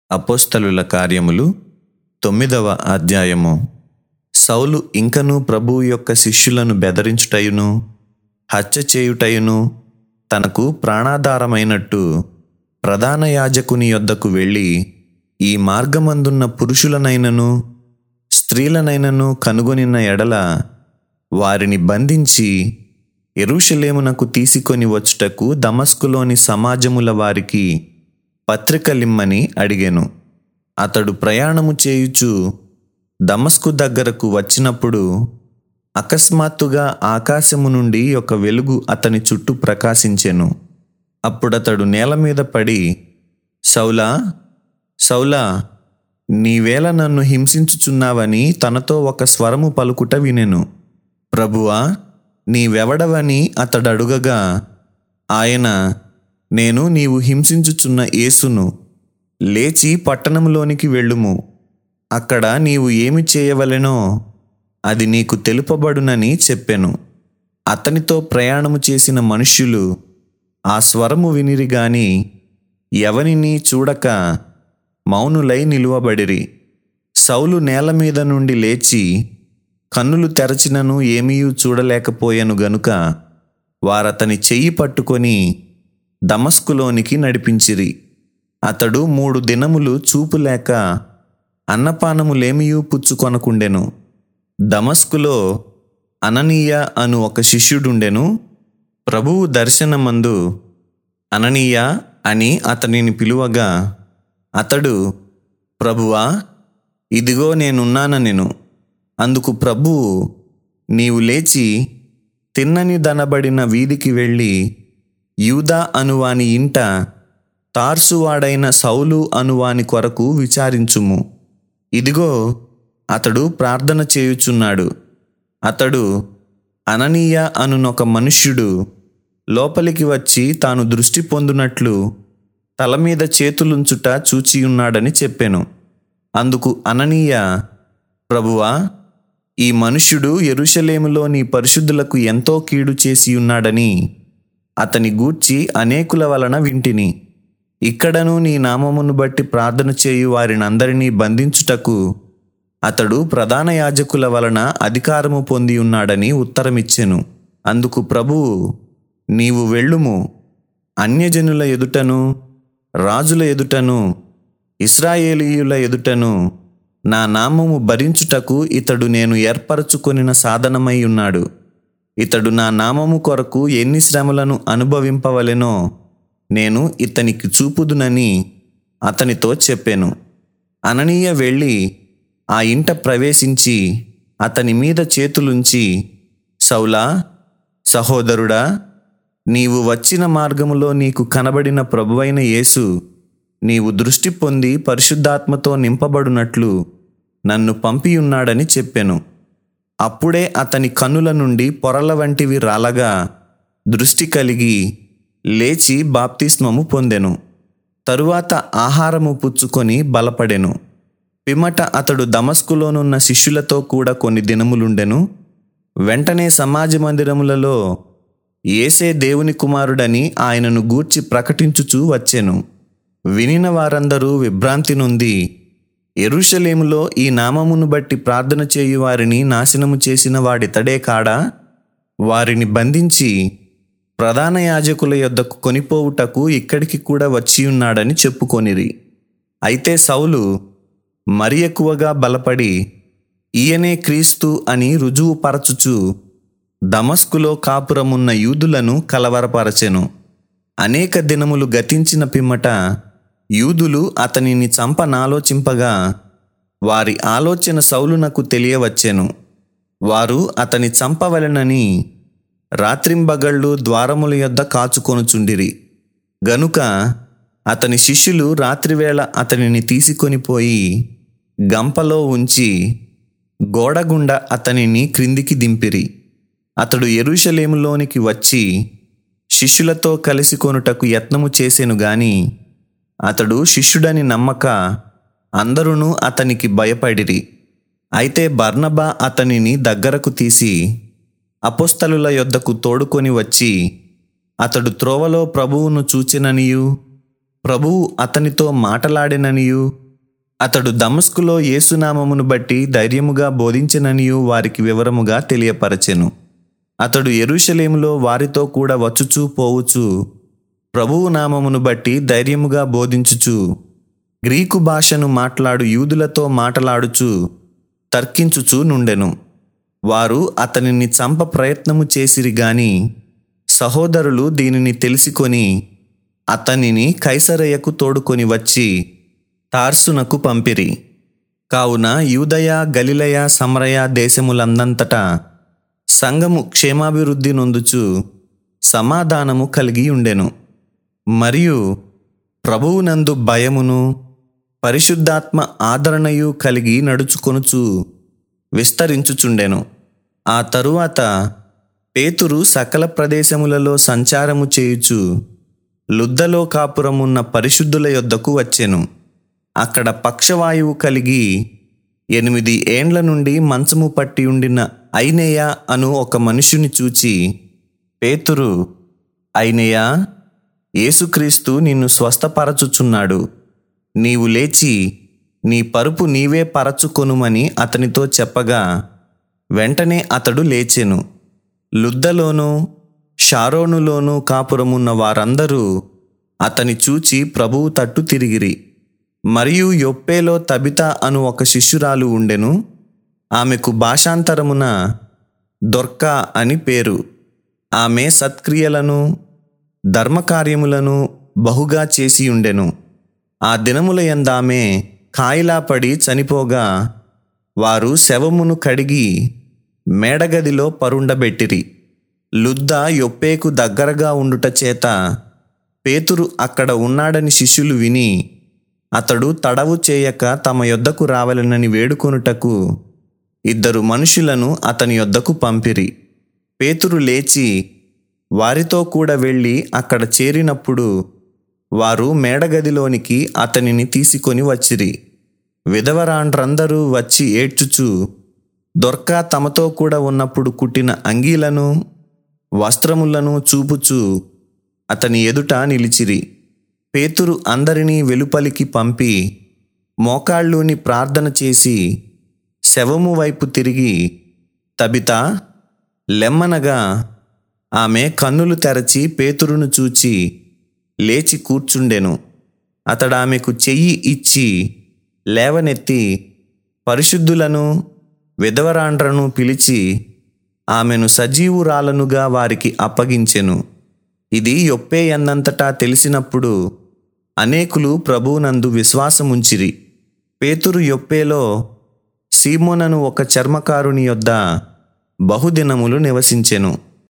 అపోస్తలుల కార్యములు 9వ అధ్యాయము. సౌలు ఇంకనూ ప్రభువు యొక్క శిష్యులను బెదరించుటయును హత్య చేయుటయును తనకు ప్రాణాధారమైనట్టు ప్రధాన యాజకుని యొద్దకు వెళ్ళి, ఈ మార్గమందున్న పురుషులనైనను స్త్రీలనైనను కనుగొనిన ఎడల వారిని బంధించి యెరూషలేమునకు తీసుకొని వచ్చుటకు దమస్కులోని సమాజముల వారికి పత్రికలిమ్మని అడిగెను. అతడు ప్రయాణము చేయుచు దమస్కు దగ్గరకు వచ్చినప్పుడు అకస్మాత్తుగా ఆకాశము నుండి ఒక వెలుగు అతని చుట్టూ ప్రకాశించెను. అప్పుడతడు నేల మీద పడి, సౌలా, సౌలా, నీవేళ నన్ను హింసించుచున్నావని తనతో ఒక స్వరము పలుకుట వినెను. ప్రభువా, నీవెవడవని అతడడుగగా ఆయన, నేను నీవు హింసించుచున్న యేసును. లేచి పట్టణంలోనికి వెళ్ళుము. అక్కడ నీవు ఏమి చేయవలెనో అది నీకు తెలుపబడునని చెప్పెను. అతనితో ప్రయాణము చేసిన మనుష్యులు ఆ స్వరము వినిరి గాని ఎవనిని చూడక మౌనులై నిలువబడిరి. సౌలు నేల మీద నుండి లేచి కన్నులు తెరచినను ఏమీయూ చూడలేకపోయెను గనుక వారతని చెయ్యి పట్టుకొని దమస్కులోనికి నడిపించిరి. అతడు 3 దినములు చూపులేక అన్నపానములేమియూ పుచ్చుకొనకుండెను. దమస్కులో అననీయ అను ఒక శిష్యుడుండెను. ప్రభువు దర్శనమందు అననీయ అని అతనిని పిలువగా అతడు, ప్రభువా, ఇదిగో నేనున్నాననెను. అందుకు ప్రభువు, నీవు లేచి తిన్నని దనబడిన వీధికి వెళ్ళి యూదా అనువాని ఇంట తార్సువాడైన సౌలు అనువాని కొరకు విచారించుము. ఇదిగో అతడు ప్రార్థన చేయుచున్నాడు. అతడు అననీయ అనునొక మనుష్యుడు లోపలికి వచ్చి తాను దృష్టి పొందునట్లు తల మీద చేతులుంచుట చూచియున్నాడని చెప్పెను. అందుకు అననీయ, ప్రభువా, ఈ మనుష్యుడు యెరూషలేములో నీ పరిశుద్ధులకు ఎంతో కీడు చేసియున్నాడని అతని గూర్చి అనేకుల వలన వింటిని. ఇక్కడను నీ నామమును బట్టి ప్రార్థన చేయు వారినందరినీ బంధించుటకు అతడు ప్రధాన యాజకుల వలన అధికారము పొంది ఉన్నాడని ఉత్తరమిచ్చెను. అందుకు ప్రభువు, నీవు వెళ్ళుము. అన్యజనుల ఎదుటను రాజుల ఎదుటను ఇశ్రాయేలీయుల ఎదుటను నా నామము భరించుటకు ఇతడు నేను ఏర్పరచుకొనిన సాధనమై ఉన్నాడు. ఇతడు నా నామము కొరకు ఎన్ని శ్రమలను అనుభవింపవలెనో నేను ఇతనికి చూపుదునని అతనితో చెప్పెను. అననీయ వెళ్ళి ఆ ఇంట ప్రవేశించి అతని మీద చేతులుంచి, సౌలా, సహోదరుడా, నీవు వచ్చిన మార్గములో నీకు కనబడిన ప్రభువైన యేసు నీవు దృష్టి పొంది పరిశుద్ధాత్మతో నింపబడునట్లు నన్ను పంపియున్నాడని చెప్పెను. అప్పుడే అతని కన్నుల నుండి పొరల వంటివి రాలగా దృష్టి కలిగి లేచి బాప్తిస్మము పొందెను. తరువాత ఆహారము పుచ్చుకొని బలపడెను. పిమ్మట అతడు దమస్కులోనున్న శిష్యులతో కూడా కొన్ని దినములుండెను. వెంటనే సమాజ మందిరములలో యేసే దేవుని కుమారుడని ఆయనను గూర్చి ప్రకటించుచూ వచ్చెను. వినిన వారందరూ విభ్రాంతి నొంది, యెరూషలేములో ఈ నామమును బట్టి ప్రార్థన చేయు వారిని నాశనము చేసిన వాడితడే కాడా? వారిని బంధించి ప్రధాన యాజకుల యొద్దకు కొనిపోవుటకు ఇక్కడికి కూడా వచ్చియున్నాడని చెప్పుకొనిరి. అయితే సౌలు మరి ఎక్కువగా బలపడి ఈయనే క్రీస్తు అని రుజువు పరచుచు దమస్కులో కాపురమున్న యూదులను కలవరపరచెను. అనేక దినములు గతించిన పిమ్మట యూదులు అతనిని చంపనాలోచింపగా వారి ఆలోచన సౌలునకు తెలియవచ్చెను. వారు అతని చంపవలెనని రాత్రింబగళ్ళు ద్వారముల యొద్ద కాచుకొనుచుండిరి. గనుక అతని శిష్యులు రాత్రివేళ అతనిని తీసుకొనిపోయి గంపలో ఉంచి గోడగుండా అతనిని క్రిందికి దింపిరి. అతడు యెరూషలేములోనికి వచ్చి శిష్యులతో కలిసి కొనుటకు యత్నము చేసెను గాని అతడు శిష్యుడని నమ్మక అందరూ అతనికి భయపడిరి. అయితే బర్నబా అతనిని దగ్గరకు తీసి అపోస్తలుల యొద్దకు తోడుకొని వచ్చి, అతడు త్రోవలో ప్రభువును చూచెననియు ప్రభువు అతనితో మాటలాడెననియు అతడు దమస్కులో యేసునామమును బట్టి ధైర్యముగా బోధించెననియు వారికి వివరముగా తెలియపరచెను. అతడు యెరూషలేములో వారితో కూడా వచ్చుచూ పోవుచు ప్రభువు నామమును బట్టి ధైర్యముగా బోధించుచు గ్రీకు భాషను మాట్లాడు యూదులతో మాటలాడుచు తర్కించుచూ నుండెను. వారు అతనిని చంప ప్రయత్నము చేసిరి గాని సహోదరులు దీనిని తెలిసికొని అతనిని కైసరయకు తోడుకొని వచ్చి తార్సునకు పంపిరి. కావున యూదయ, గలిలయ, సమరయ దేశములందంతటా సంఘము క్షేమాభివృద్ధి నొందుచు సమాధానము కలిగి ఉండెను. మరియు ప్రభువునందు భయమును పరిశుద్ధాత్మ ఆదరణయు కలిగి నడుచుకొనుచు విస్తరించుచుండెను. ఆ తరువాత పేతురు సకల ప్రదేశములలో సంచారము చేయుచు లుద్దలో కాపురమున్న పరిశుద్ధుల యొద్దకు వచ్చెను. అక్కడ పక్షవాయువు కలిగి 8 ఏండ్ల నుండి మంచము పట్టి ఉండిన ఐనేయ అను ఒక మనుష్యుని చూచి, పేతురు, ఐనేయ, యేసుక్రీస్తు నిన్ను స్వస్థపరచుచున్నాడు. నీవు లేచి నీ పరుపు నీవే పరచుకొనుమని అతనితో చెప్పగా వెంటనే అతడు లేచెను. లుద్దలోనూ షారోనులోనూ కాపురమున్న వారందరూ అతని చూచి ప్రభువు తట్టు తిరిగిరి. మరియు యొప్పేలో తబిత అను ఒక శిష్యురాలు ఉండెను. ఆమెకు భాషాంతరమున దొర్కా అని పేరు. ఆమె సత్క్రియలను ధర్మకార్యములను బహుగా చేసి ఉండెను. ఆ దినముల యందామె కాయిలా పడి చనిపోగా వారు శవమును కడిగి మేడగదిలో పరుండబెట్టిరి. లుద్ద యొప్పేకు దగ్గరగా ఉండుట చేత పేతురు అక్కడ ఉన్నాడని శిష్యులు విని అతడు తడవు చేయక తమ యొద్దకు రావలెనని వేడుకొనుటకు 2 మనుషులను అతని యొద్దకు పంపిరి. పేతురు లేచి వారితో కూడా వెళ్ళి అక్కడ చేరినప్పుడు వారు మేడగదిలోనికి అతనిని తీసుకొని వచ్చిరి. విధవరాండ్రందరూ వచ్చి ఏడ్చుచు దొర్కా తమతో కూడా ఉన్నప్పుడు కుట్టిన అంగీలను వస్త్రములను చూపుచు అతని ఎదుట నిలిచిరి. పేతురు అందరినీ వెలుపలికి పంపి మోకాళ్ళూని ప్రార్థన చేసి శవము వైపు తిరిగి, తబితా, లెమ్మనగా ఆమె కన్నులు తెరచి పేతురును చూచి లేచి కూర్చుండెను. అతడామెకు చెయ్యి ఇచ్చి లేవనెత్తి పరిశుద్ధులను విధవరాండ్రను పిలిచి ఆమెను సజీవురాలనుగా వారికి అప్పగించెను. ఇది యొప్పే యందంతటా తెలిసినప్పుడు అనేకులు ప్రభువునందు విశ్వాసముంచిరి. పేతురు యొప్పేలో సీమోనను ఒక చర్మకారుని యొద్ద బహుదినములు నివసించెను.